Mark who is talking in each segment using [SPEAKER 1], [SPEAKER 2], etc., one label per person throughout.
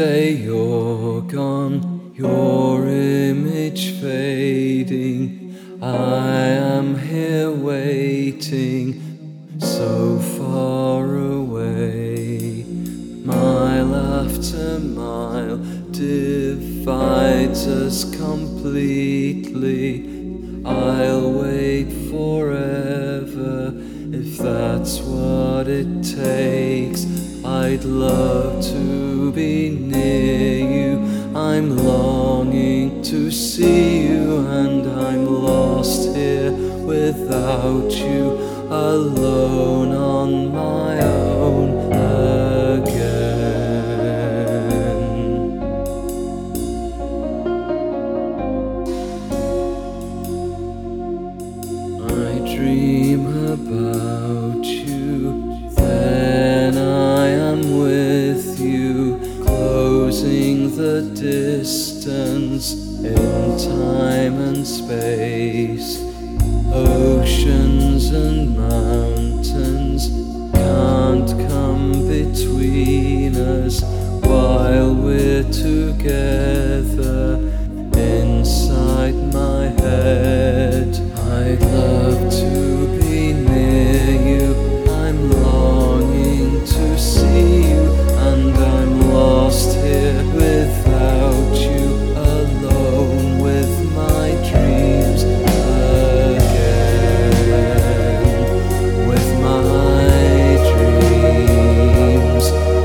[SPEAKER 1] day you're gone, your image fading, I am here waiting, so far away. Mile after mile divides us completely. I'll wait forever if that's what it takes. I'd love to be near you, I'm longing to see you, and I'm lost here without you, alone on my own again. I dream about you, then I am with you, closing the distance in time and space. Oceans and mountains can't come between us while we're together inside my head. I'd love to be near you, I'm longing to see you, and I'm lost here without you, alone with my dreams again, with my dreams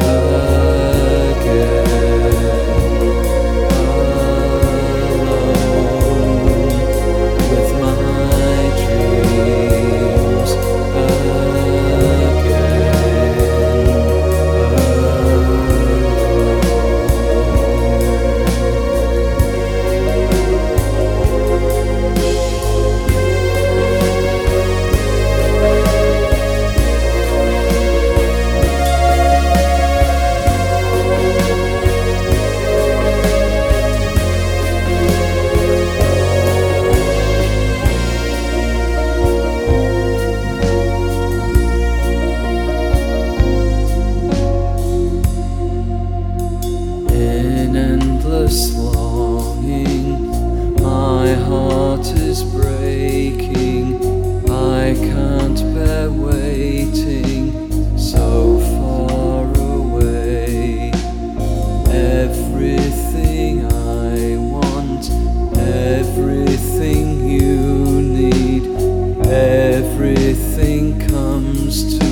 [SPEAKER 1] longing, my heart is breaking, I can't bear waiting so far away. Everything I want, everything you need, everything comes to